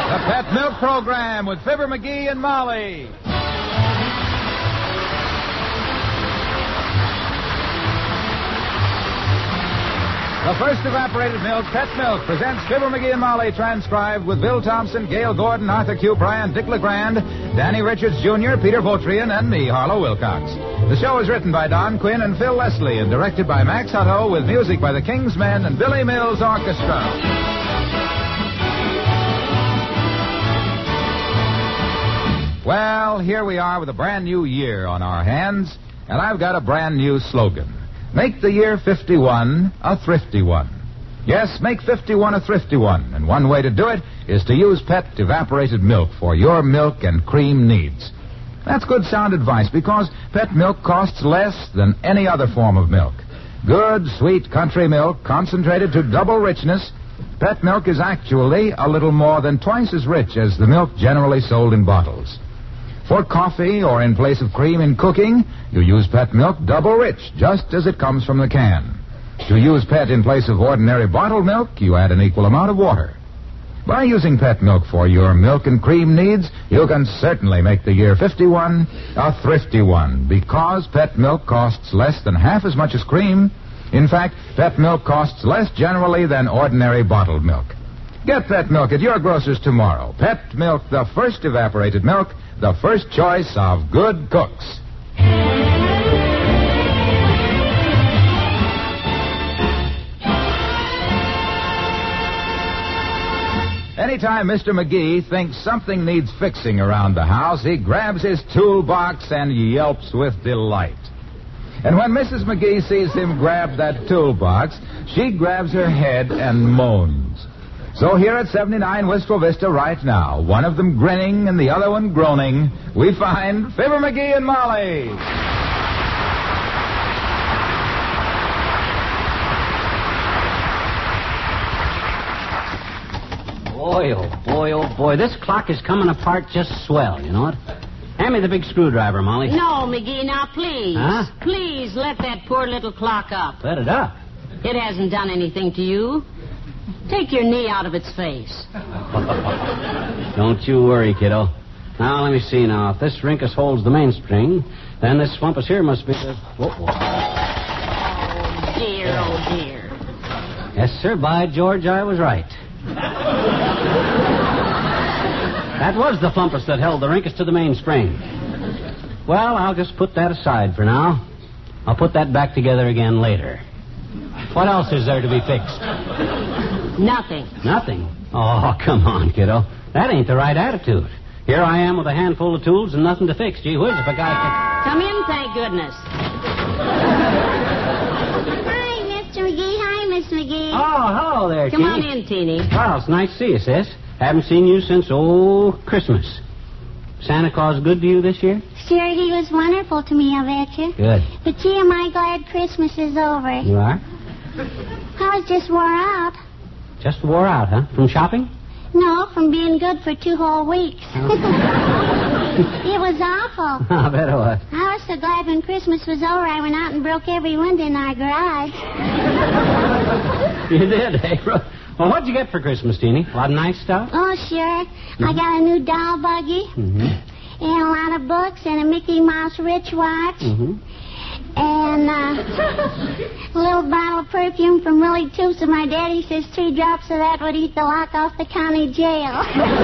The Pet Milk Program with Fibber McGee and Molly. The first evaporated milk, Pet Milk, presents Fibber McGee and Molly, transcribed with Bill Thompson, Gail Gordon, Arthur Q. Bryan, Dick LeGrand, Danny Richards Jr., Peter Voltrian, and me, Harlow Wilcox. The show is written by Don Quinn and Phil Leslie and directed by Max Hutto with music by the King's Men and Billy Mills Orchestra. Well, here we are with a brand new year on our hands, and I've got a brand new slogan. Make the year 51 a thrifty one. Yes, make 51 a thrifty one, and one way to do it is to use Pet evaporated milk for your milk and cream needs. That's good sound advice because Pet milk costs less than any other form of milk. Good, sweet country milk concentrated to double richness. Pet milk is actually a little more than twice as rich as the milk generally sold in bottles. For coffee or in place of cream in cooking, you use Pet milk double rich, just as it comes from the can. To use Pet in place of ordinary bottled milk, you add an equal amount of water. By using Pet milk for your milk and cream needs, you can certainly make the year 51 a thrifty one, because Pet milk costs less than half as much as cream. In fact, Pet milk costs less generally than ordinary bottled milk. Get Pet milk at your grocer's tomorrow. Pet milk, the first evaporated milk, the first choice of good cooks. Anytime Mr. McGee thinks something needs fixing around the house, he grabs his toolbox and yelps with delight. And when Mrs. McGee sees him grab that toolbox, she grabs her head and moans. So here at 79 Wistful Vista right now, one of them grinning and the other one groaning, we find Fibber McGee and Molly. Boy, oh boy, this clock is coming apart just swell, you know it? Hand me the big screwdriver, Molly. No, McGee, now please. Huh? Please let that poor little clock up. Let it up. It hasn't done anything to you. Take your knee out of its face. Don't you worry, kiddo. Now, let me see now. If this rinkus holds the mainspring, then this swampus here must be the... Whoa. Oh, dear. Yes, sir. By George, I was right. That was the flumpus that held the rinkus to the mainspring. Well, I'll just put that aside for now. I'll put that back together again later. What else is there to be fixed? Nothing. Nothing? Oh, come on, kiddo. That ain't the right attitude. Here I am with a handful of tools and nothing to fix. Gee whiz, if a guy can... Come in, thank goodness. Hi, Mr. McGee. Hi, Miss McGee. Oh, hello there, Come Teeny. on in, Teeny. Well, it's nice to see you, sis. Haven't seen you since, Christmas. Santa Claus good to you this year? Sure, he was wonderful to me, I bet you. Good. But gee, am I glad Christmas is over. You are? I was just wore out. Just wore out, huh? From shopping? No, from being good for 2 whole weeks. It was awful. I bet it was. I was so glad when Christmas was over I went out and broke every window in our garage. You did, eh? Well, what'd you get for Christmas, Teeny? A lot of nice stuff? Oh, sure. I got a new doll buggy. Mm-hmm. And a lot of books and a Mickey Mouse Rich watch. Mm-hmm. And a little bottle of perfume from Willie Toops, and my daddy says 3 drops of that would eat the lock off the county jail.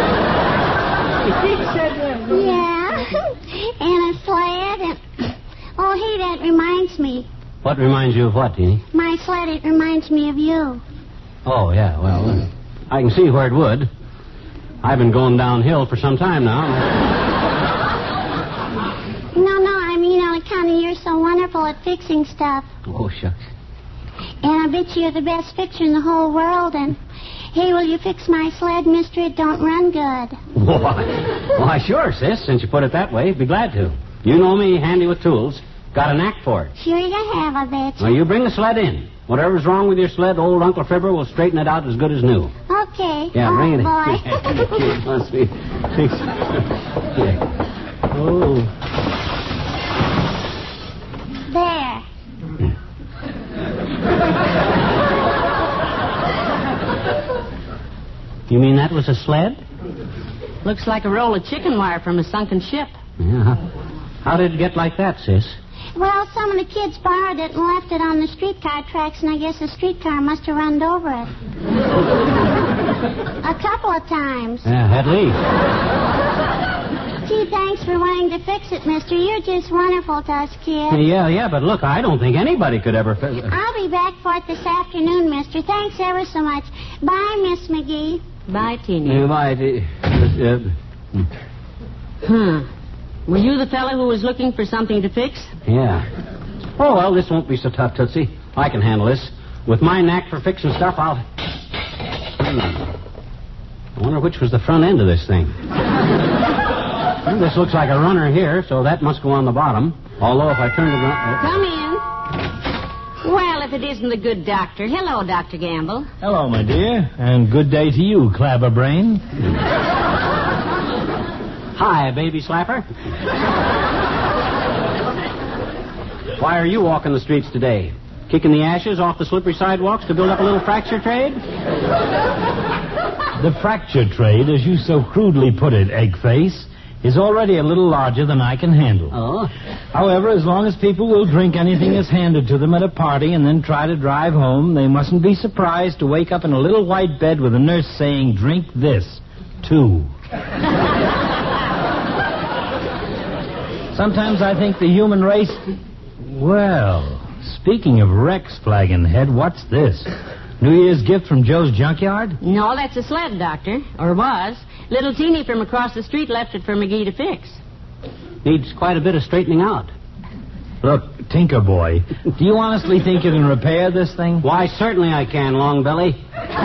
He said that. Yeah. And a sled. And... Oh, hey, that reminds me. What reminds you of what, Teeny? My sled, it reminds me of you. Oh, yeah, well, I can see where it would. I've been going downhill for some time now. No, I mean on account of you're so wonderful at fixing stuff. Oh, shucks. And I bet you're the best fixer in the whole world. And, hey, will you fix my sled, mister? It don't run good. Why, sure, sis, since you put it that way. Be glad to. You know me, handy with tools. Got a knack for it. Sure you have, I bet you. Well, you bring the sled in. Whatever's wrong with your sled, old Uncle Fibber will straighten it out as good as new. Okay. Yeah, bring it in. Boy. Must be. Yeah. Oh. There. You mean that was a sled? Looks like a roll of chicken wire from a sunken ship. Yeah. How did it get like that, sis? Well, some of the kids borrowed it and left it on the streetcar tracks, and I guess the streetcar must have run over it. A couple of times. Yeah, at least. Gee, thanks for wanting to fix it, mister. You're just wonderful to us kids. Yeah, but look, I don't think anybody could ever fix it. I'll be back for it this afternoon, mister. Thanks ever so much. Bye, Miss McGee. Bye, Teeny. Were you the fellow who was looking for something to fix? Yeah. Oh, well, this won't be so tough, Tootsie. I can handle this. With my knack for fixing stuff, I'll... I wonder which was the front end of this thing. Well, this looks like a runner here, so that must go on the bottom. Although if I turn the... Come in. Well, if it isn't the good doctor. Hello, Dr. Gamble. Hello, my dear, and good day to you, Clabberbrain. Hi, baby slapper. Why are you walking the streets today? Kicking the ashes off the slippery sidewalks to build up a little fracture trade? The fracture trade, as you so crudely put it, Eggface, is already a little larger than I can handle. Oh? However, as long as people will drink anything that's handed to them at a party and then try to drive home, they mustn't be surprised to wake up in a little white bed with a nurse saying, "Drink this, too." Sometimes I think the human race... Well, speaking of Rex, Flagonhead, what's this? New Year's gift from Joe's junkyard? No, that's a sled, Doctor. Or was. Little Teeny from across the street left it for McGee to fix. Needs quite a bit of straightening out. Look, Tinker Boy, do you honestly think you can repair this thing? Why, certainly I can, Longbelly.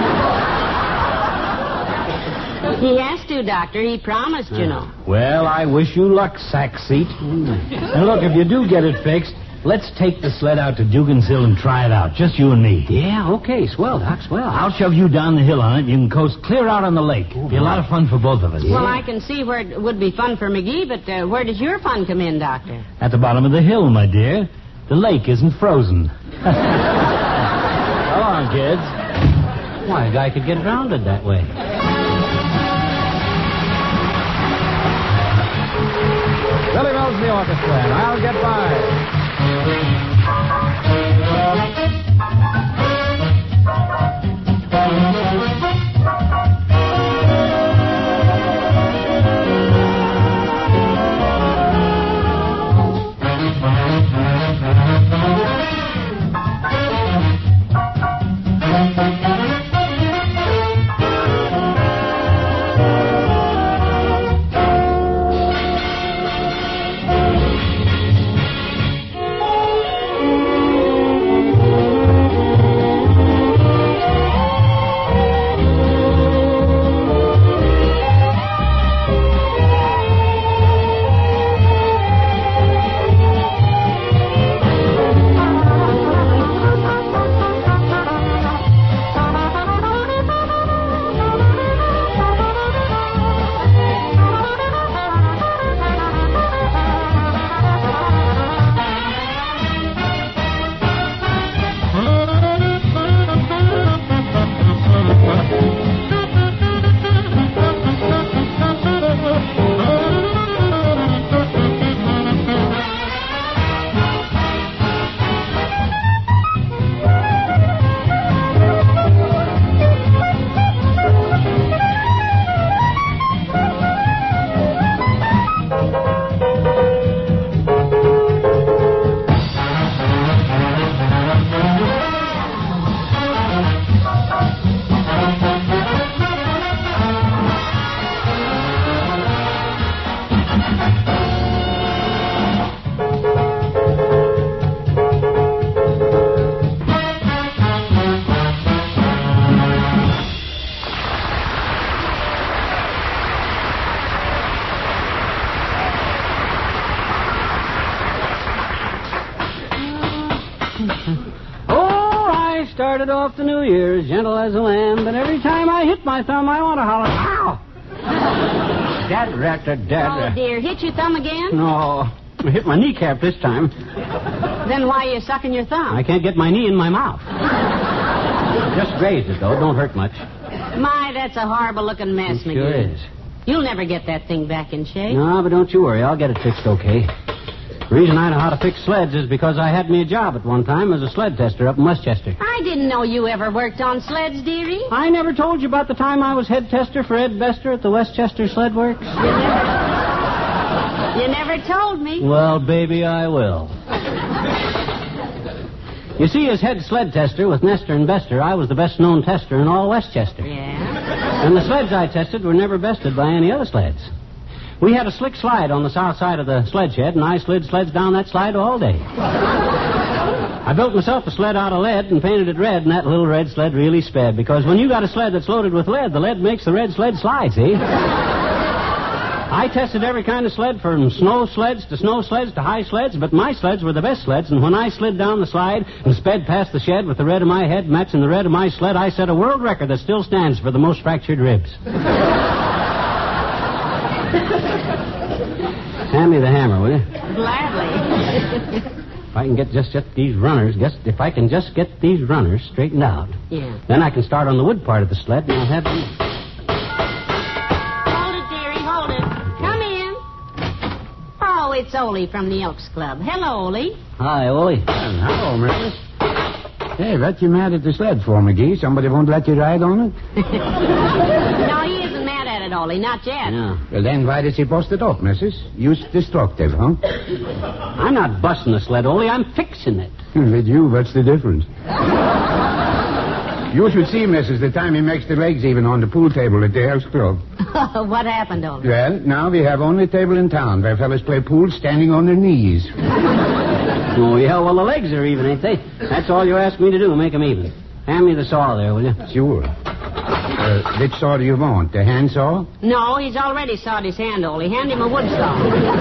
He has to, Doctor. He promised, you know. Well, I wish you luck, sack seat. And look, if you do get it fixed, let's take the sled out to Dugan's Hill and try it out. Just you and me. Yeah, okay. Swell, Doc, swell. I'll shove you down the hill on it. You can coast clear out on the lake. It'll be a lot of fun for both of us. Well, I can see where it would be fun for McGee, but where does your fun come in, Doctor? At the bottom of the hill, my dear. The lake isn't frozen. Come on, kids. Why, a guy could get grounded that way. Billy Mills in the orchestra, and I'll get by. Started off the New Year's gentle as a lamb, but every time I hit my thumb, I want to holler, ow! Oh, dear. Hit your thumb again? No, I hit my kneecap this time. Then why are you sucking your thumb? I can't get my knee in my mouth. Just grazed it, though. Don't hurt much. My, that's a horrible-looking mess, It McGee. sure is. You'll never get that thing back in shape. No, but don't you worry. I'll get it fixed okay. The reason I know how to fix sleds is because I had me a job at one time as a sled tester up in Westchester. I didn't know you ever worked on sleds, dearie. I never told you about the time I was head tester for Ed Bester at the Westchester Sled Works. You never told me. Well, baby, I will. You see, as head sled tester with Nestor and Bester, I was the best-known tester in all Westchester. Yeah? And the sleds I tested were never bested by any other sleds. We had a slick slide on the south side of the sled shed, and I slid sleds down that slide all day. I built myself a sled out of lead and painted it red, and that little red sled really sped, because when you got a sled that's loaded with lead, the lead makes the red sled slide, see? I tested every kind of sled, from snow sleds to high sleds, but my sleds were the best sleds, and when I slid down the slide and sped past the shed with the red of my head matching the red of my sled, I set a world record that still stands for the most fractured ribs. Hand me the hammer, will you? Gladly. If I can get these runners, if I can just get these runners straightened out, Yeah. then I can start on the wood part of the sled, and I'll have them. Hold it, dearie, hold it. Come in. Oh, it's Ole from the Elks Club. Hello, Ole. Hi, Ole. Hello, Mrs. Hey, what you mad at the sled for, McGee? Somebody won't let you ride on it? No, he isn't mad at it, Ole. Not yet. No. Well, then why does he bust it up, Mrs.? Use destructive, huh? I'm not busting the sled, Ole. I'm fixing it. With you, what's the difference? You should see, Mrs., the time he makes the legs even on the pool table at the Elks Club. What happened, Ole? Well, now we have only table in town where fellas play pool standing on their knees. Oh, yeah, well, the legs are even, ain't they? That's all you asked me to do, make them even. Hand me the saw there, will you? Sure. Which saw do you want? The hand saw? No, he's already sawed his hand, Ole. Hand him a wood saw.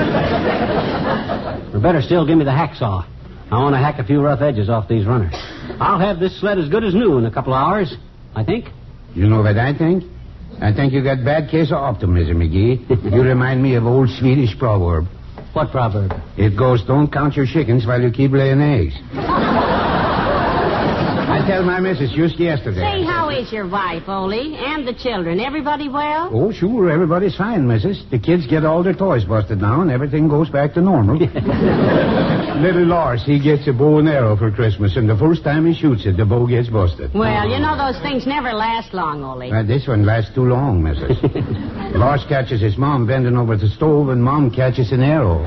Or better still, give me the hacksaw. I want to hack a few rough edges off these runners. I'll have this sled as good as new in a couple of hours, I think. You know what I think? I think you got bad case of optimism, McGee. You remind me of old Swedish proverb. What proverb? It goes, don't count your chickens while you keep laying eggs. I tell my missus just yesterday. Say, how is your wife, Ole? And the children? Everybody well? Oh, sure, everybody's fine, missus. The kids get all their toys busted now, and everything goes back to normal. Little Lars, he gets a bow and arrow for Christmas, and the first time he shoots it, the bow gets busted. Well, you know those things never last long, Ole. This one lasts too long, missus. Lars catches his mom bending over the stove, and Mom catches an arrow.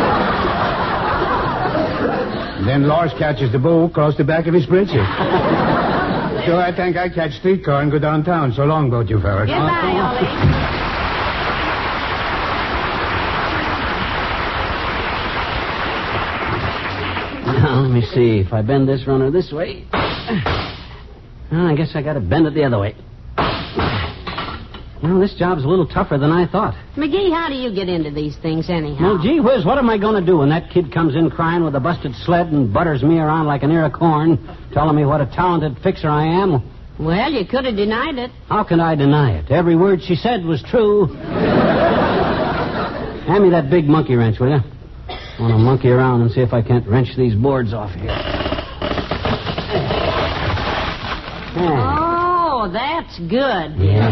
Then Lars catches the bow across the back of his breeches. So I think I catch streetcar and go downtown. So long, both you fellas. Goodbye, Ole. Now, let me see. If I bend this runner this way... Well, I guess I got to bend it the other way. Well, this job's a little tougher than I thought. McGee, how do you get into these things anyhow? Well, gee whiz, what am I going to do when that kid comes in crying with a busted sled and butters me around like an ear of corn, telling me what a talented fixer I am? Well, you could have denied it. How can I deny it? Every word she said was true. Hand me that big monkey wrench, will you? I want to monkey around and see if I can't wrench these boards off here. Oh, that's good. Yeah.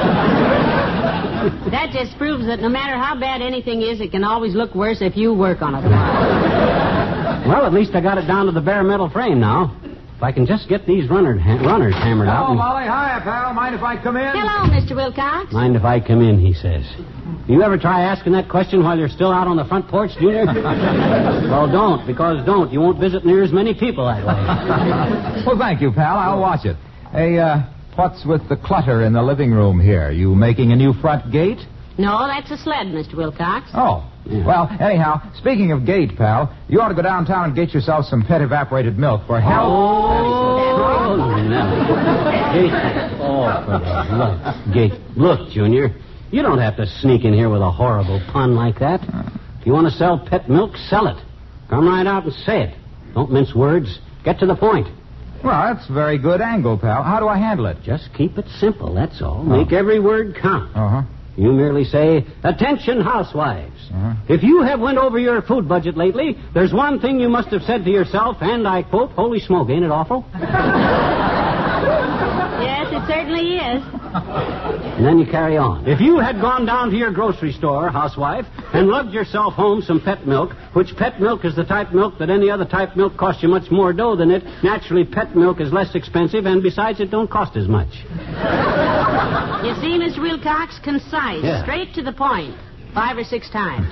That just proves that no matter how bad anything is, it can always look worse if you work on it a while. Well, at least I got it down to the bare metal frame now. If I can just get these runners hammered out. Oh, Molly. Hiya, pal. Mind if I come in? Hello, Mr. Wilcox. Mind if I come in, he says. You ever try asking that question while you're still out on the front porch, Junior? Well, don't, because you won't visit near as many people that way. Well, thank you, pal. I'll watch it. Hey, what's with the clutter in the living room here? You making a new front gate? No, that's a sled, Mr. Wilcox. Oh. Yeah. Well, anyhow, speaking of gate, pal, you ought to go downtown and get yourself some pet evaporated milk for health. Oh, no. Gate. Oh, for the love. Gate. Look, Junior, you don't have to sneak in here with a horrible pun like that. If you want to sell pet milk, sell it. Come right out and say it. Don't mince words. Get to the point. Well, that's a very good angle, pal. How do I handle it? Just keep it simple, that's all. Make every word count. Uh-huh. You merely say, "Attention, housewives. If you have went over your food budget lately, there's one thing you must have said to yourself, and I quote, 'Holy smoke, ain't it awful?'" Yes, it certainly is. And then you carry on. If you had gone down to your grocery store, housewife, and lugged yourself home some pet milk, which pet milk is the type milk that any other type milk costs you much more dough than it, naturally pet milk is less expensive, and besides, it don't cost as much. You see, Mr. Wilcox, concise, straight to the point, 5 or 6 times.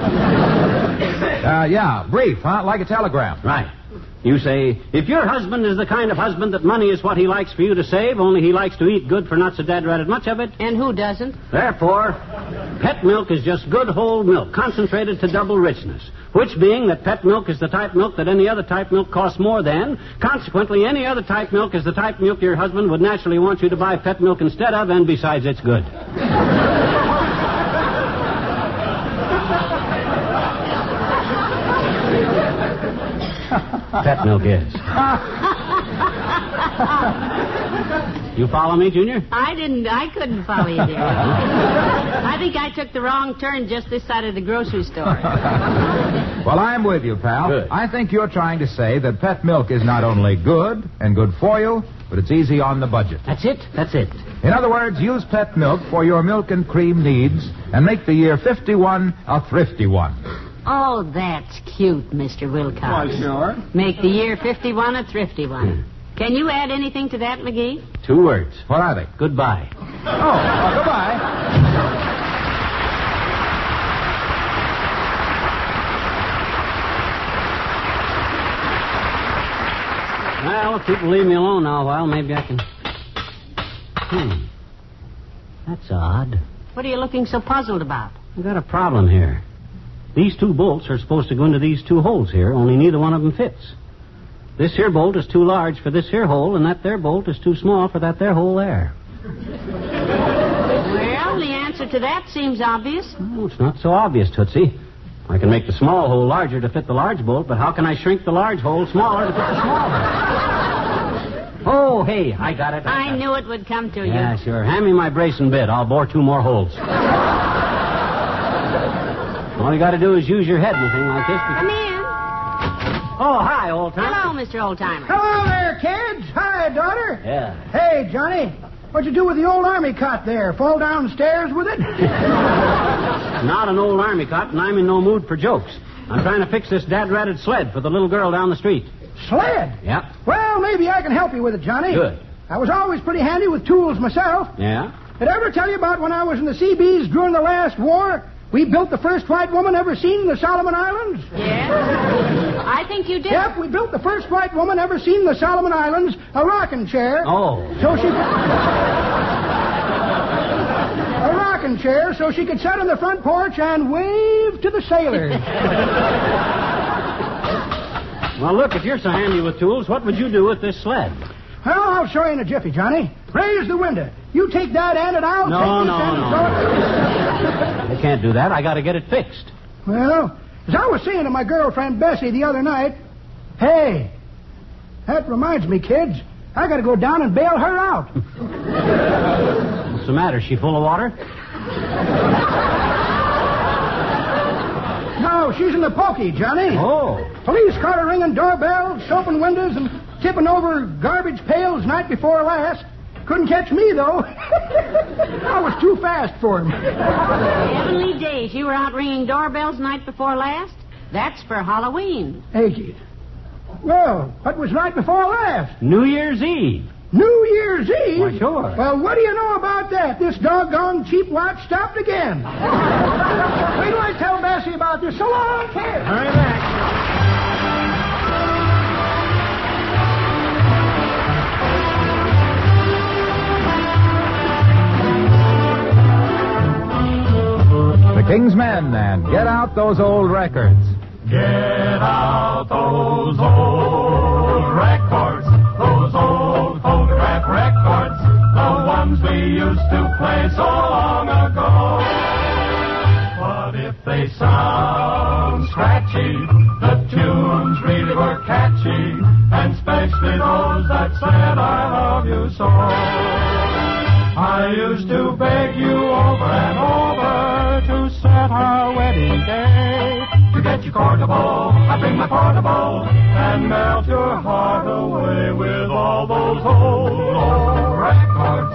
Yeah, brief, huh? Like a telegram. Right. You say, if your husband is the kind of husband that money is what he likes for you to save, only he likes to eat good for not so dad-ratted much of it. And who doesn't? Therefore, pet milk is just good whole milk, concentrated to double richness. Which being that pet milk is the type milk that any other type milk costs more than, consequently, any other type milk is the type milk your husband would naturally want you to buy pet milk instead of, and besides, it's good. Pet milk is. You follow me, Junior? I couldn't follow you there. I think I took the wrong turn just this side of the grocery store. Well, I'm with you, pal. Good. I think you're trying to say that pet milk is not only good and good for you, but it's easy on the budget. That's it. In other words, use pet milk for your milk and cream needs and make the year 51 a thrifty one. Oh, that's cute, Mr. Wilcox. Why, sure. Make the year 51 a thrifty one. Can you add anything to that, McGee? 2 words. What are they? Goodbye. Goodbye. Well, if people leave me alone now a while, maybe I can... That's odd. What are you looking so puzzled about? I've got a problem here. These 2 bolts are supposed to go into these 2 holes here, only neither one of them fits. This here bolt is too large for this here hole, and that there bolt is too small for that there hole there. Well, the answer to that seems obvious. Oh, it's not so obvious, Tootsie. I can make the small hole larger to fit the large bolt, but how can I shrink the large hole smaller to fit the small hole? Oh, hey, I got it. I knew it would come to you. Yeah, sure. Hand me my brace and bit. I'll bore 2 more holes. All you got to do is use your head in a thing like this. Come in. Oh, hi, old-timer. Hello, Mr. Old-Timer. Hello there, kids. Hi, daughter. Yeah. Hey, Johnny. What'd you do with the old army cot there? Fall downstairs with it? Not an old army cot, and I'm in no mood for jokes. I'm trying to fix this dad-ratted sled for the little girl down the street. Sled? Yeah. Well, maybe I can help you with it, Johnny. Good. I was always pretty handy with tools myself. Yeah? Did I ever tell you about when I was in the Seabees during the last war? We built the first white woman ever seen in the Solomon Islands. Yes? I think you did. Yep, we built the first white woman ever seen in the Solomon Islands a rocking chair. Oh. So she... a rocking chair so she could sit on the front porch and wave to the sailors. Well, look, if you're so handy with tools, what would you do with this sled? Well, I'll show you in a jiffy, Johnny. Raise the window. You take that end and I'll take this end and throw it. I can't do that. I got to get it fixed. Well, as I was saying to my girlfriend Bessie the other night, hey, that reminds me, kids, I got to go down and bail her out. What's the matter? Is she full of water? No, she's in the pokey, Johnny. Oh. Police caught her ringing doorbells, soaping windows, and tipping over garbage pails night before last. Couldn't catch me, though. I was too fast for him. Heavenly days, you were out ringing doorbells night before last? That's for Halloween. Hey, well, what was night before last? New Year's Eve. New Year's Eve? Why, sure. Well, what do you know about that? This doggone cheap watch stopped again. Wait till I tell Bessie about this. So long, kids. Hurry back. The King's Men and Get Out Those Old Records. Get out those old records, those old phonograph records, the ones we used to play so long ago. But if they sound scratchy, the tunes really were catchy, and especially those that said I love you so. I used to beg you over and over to set our wedding day. To get you portable, I bring my portable and melt your heart away with all those old records.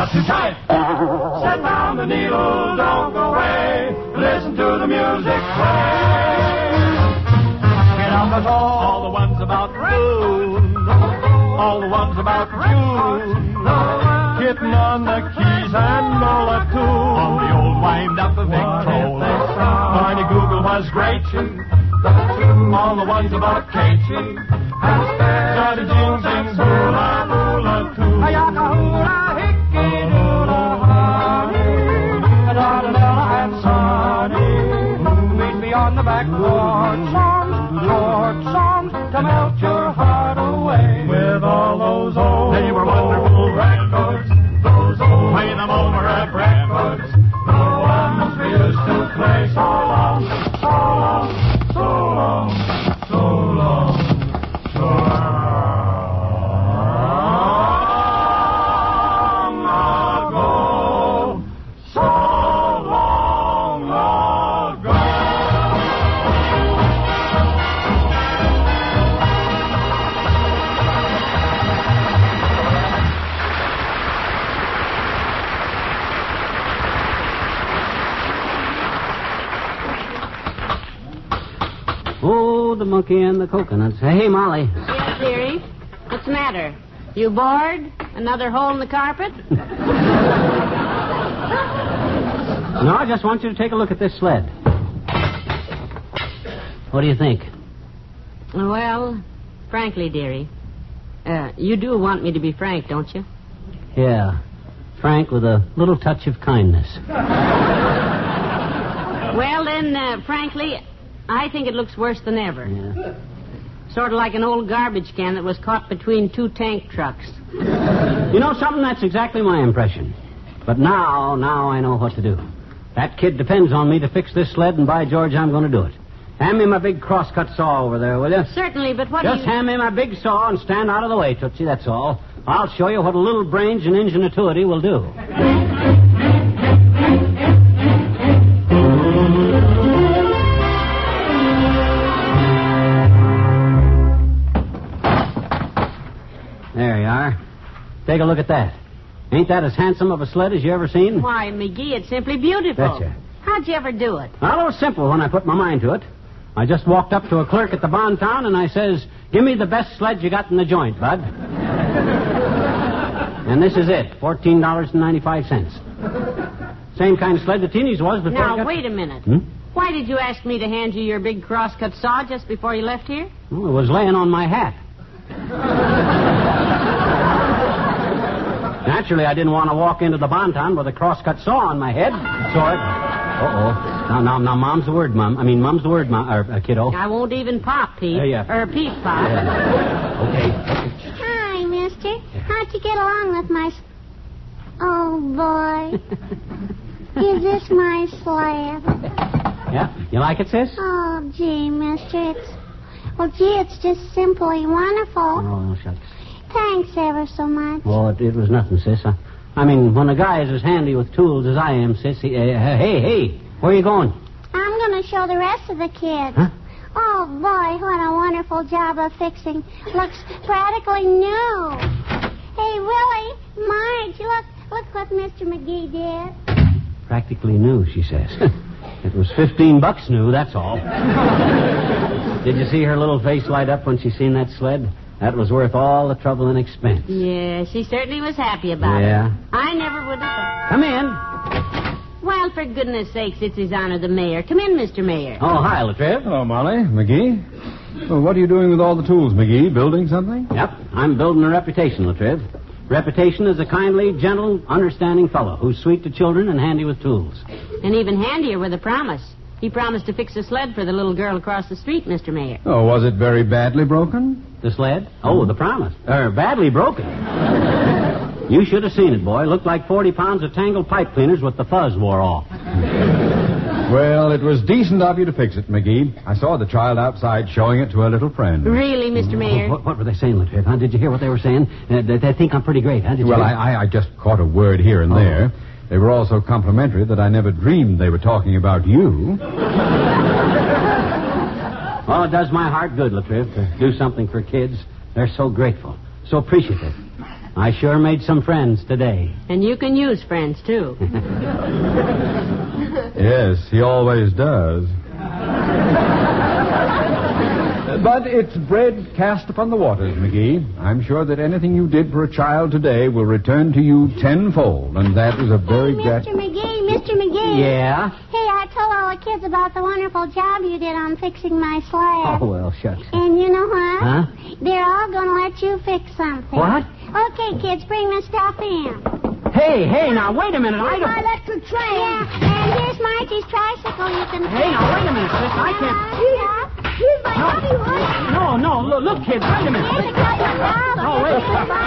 not too tight. Set down the needle, don't go away. Listen to the music play. Get out the door, all the ones about June. All the ones about June. Kitten on the keys and Lola too. On the old wind-up Victrola. Barney Google was great. All the ones about Katie. Johnny Jing sings hula hula too. Ayaka hula hickey hula honey. Da-da-da and sunny. Meet me on the back porch. Songs to melt your heart away. With all those old, they were wonderful records. Those old, play them over at records. The ones we used to play so long, so long, so long, so long, so long ago. So long ago. Oh, the monkey and the coconuts. Hey, Molly. Yes, dearie. What's the matter? You bored? Another hole in the carpet? No, I just want you to take a look at this sled. What do you think? Well, frankly, dearie, you do want me to be frank, don't you? Yeah. Frank with a little touch of kindness. Well, then, frankly, I think it looks worse than ever. Yeah. Sort of like an old garbage can that was caught between two tank trucks. You know something? That's exactly my impression. But now I know what to do. That kid depends on me to fix this sled, and by George, I'm going to do it. Hand me my big crosscut saw over there, will you? Certainly, but what Just hand me my big saw and stand out of the way, Tootsie, that's all. I'll show you what a little brains and ingenuity will do. There you are. Take a look at that. Ain't that as handsome of a sled as you ever seen? Why, McGee, it's simply beautiful. Betcha. How'd you ever do it? Well, it was simple when I put my mind to it. I just walked up to a clerk at the bond town and I says, "Give me the best sled you got in the joint, bud." And this is it, $14.95. Same kind of sled the Teenies was before I Now, got... wait a minute. Hmm? Why did you ask me to hand you your big crosscut saw just before you left here? Well, it was laying on my hat. Naturally, I didn't want to walk into the bonton with a crosscut saw on my head, so I... Uh-oh. Now, Mom's the word, Mom. I mean, Mom's the word, kiddo. I won't even pop, Pete. Yeah. Or Pete pop. Yeah. Okay. Hi, mister. How'd you get along with my... Oh, boy. Is this my sled? Yeah? You like it, sis? Oh, gee, mister, it's just simply wonderful. Oh, shucks. Thanks ever so much. Well, it was nothing, sis. I mean, when a guy is as handy with tools as I am, sis, hey, where are you going? I'm going to show the rest of the kids. Huh? Oh, boy, what a wonderful job of fixing. Looks practically new. Hey, Willie, Marge, look what Mr. McGee did. Practically new, she says. It was $15 new, that's all. Did you see her little face light up when she seen that sled? That was worth all the trouble and expense. Yeah, she certainly was happy about Yeah. it. I never would have thought. Come in. Well, for goodness sakes, it's His Honor the Mayor. Come in, Mr. Mayor. Oh, hi, Latriv. Hello, Molly. McGee. Well, what are you doing with all the tools, McGee? Building something? Yep, I'm building a reputation, Latriv. Reputation as a kindly, gentle, understanding fellow who's sweet to children and handy with tools. And even handier with a promise. He promised to fix a sled for the little girl across the street, Mr. Mayor. Oh, was it very badly broken? The sled? Oh, the promise. Badly broken. You should have seen it, boy. Looked like 40 pounds of Tangled pipe cleaners with the fuzz wore off. Well, it was decent of you to fix it, McGee. I saw the child outside showing it to a little friend. Really, Mr. Mayor? What were they saying, Latriv? Huh? Did you hear what they were saying? They think I'm pretty great, huh? Did you Well, hear? I just caught a word here and there. They were all so complimentary that I never dreamed they were talking about you. Well, it does my heart good, Latriv, to do something for kids. They're so grateful, so appreciative. I sure made some friends today. And you can use friends, too. Yes, he always does. But it's bread cast upon the waters, McGee. I'm sure that anything you did for a child today will return to you tenfold, and that is a very Mr. McGee. Yeah? Hey, I told all the kids about the wonderful job you did on fixing my sled. Oh, well, shucks. And you know what? Huh? They're all going to let you fix something. What? Okay, kids, bring the stuff in. Hey, now, wait a minute. I don't... My electric train. Yeah, and here's Margie's tricycle. You can... Hey, now, wait a minute, sis. I can't... Here's my hubby one. No, look, kids, wait a minute. Here's a couple of dollars. Oh, wait.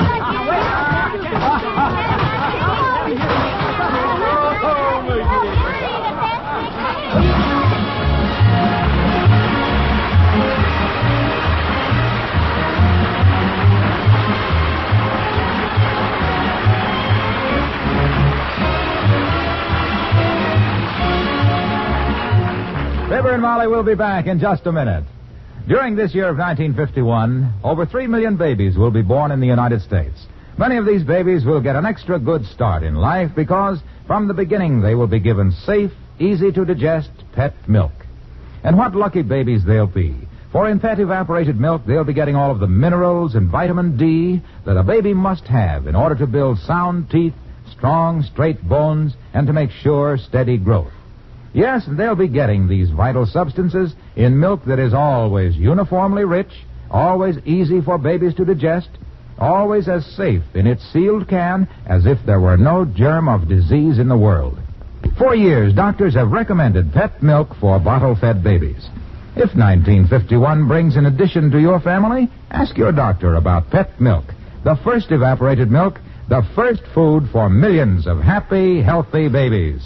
Fibber and Molly will be back in just a minute. During this year of 1951, over 3 million babies will be born in the United States. Many of these babies will get an extra good start in life because from the beginning they will be given safe, easy-to-digest pet milk. And what lucky babies they'll be. For in pet evaporated milk, they'll be getting all of the minerals and vitamin D that a baby must have in order to build sound teeth, strong, straight bones, and to make sure, steady growth. Yes, they'll be getting these vital substances in milk that is always uniformly rich, always easy for babies to digest, always as safe in its sealed can as if there were no germ of disease in the world. For years, doctors have recommended pet milk for bottle-fed babies. If 1951 brings an addition to your family, ask your doctor about pet milk, the first evaporated milk, the first food for millions of happy, healthy babies.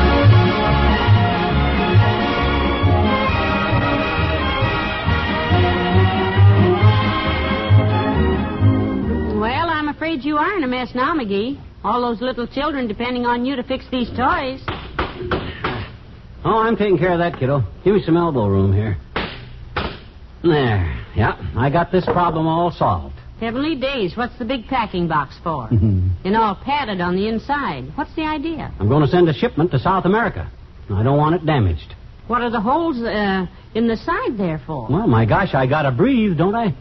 Afraid you are in a mess now, McGee. All those little children depending on you to fix these toys. Oh, I'm taking care of that, kiddo. Give me some elbow room here. There. Yeah, I got this problem all solved. Heavenly days, what's the big packing box for? And all padded on the inside. What's the idea? I'm going to send a shipment to South America. I don't want it damaged. What are the holes in the side there for? Well, my gosh, I gotta breathe, don't I?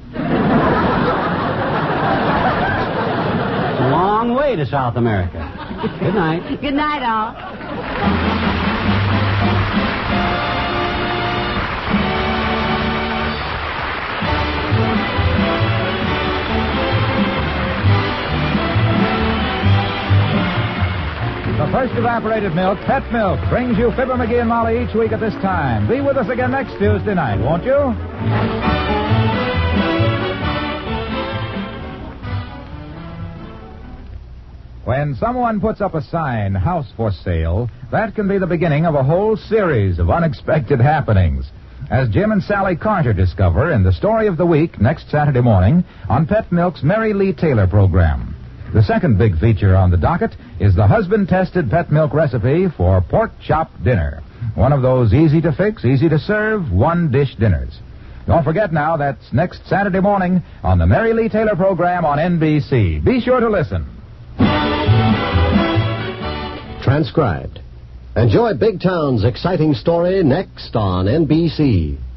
A long way to South America. Good night. Good night, all. The first evaporated milk, Pet Milk, brings you Fibber, McGee, and Molly each week at this time. Be with us again next Tuesday night, won't you? When someone puts up a sign, house for sale, that can be the beginning of a whole series of unexpected happenings. As Jim and Sally Carter discover in the Story of the Week next Saturday morning on Pet Milk's Mary Lee Taylor program. The second big feature on the docket is the husband-tested Pet Milk recipe for pork chop dinner. One of those easy-to-fix, easy-to-serve, one-dish dinners. Don't forget now, that's next Saturday morning on the Mary Lee Taylor program on NBC. Be sure to listen. Transcribed. Enjoy Big Town's exciting story next on NBC.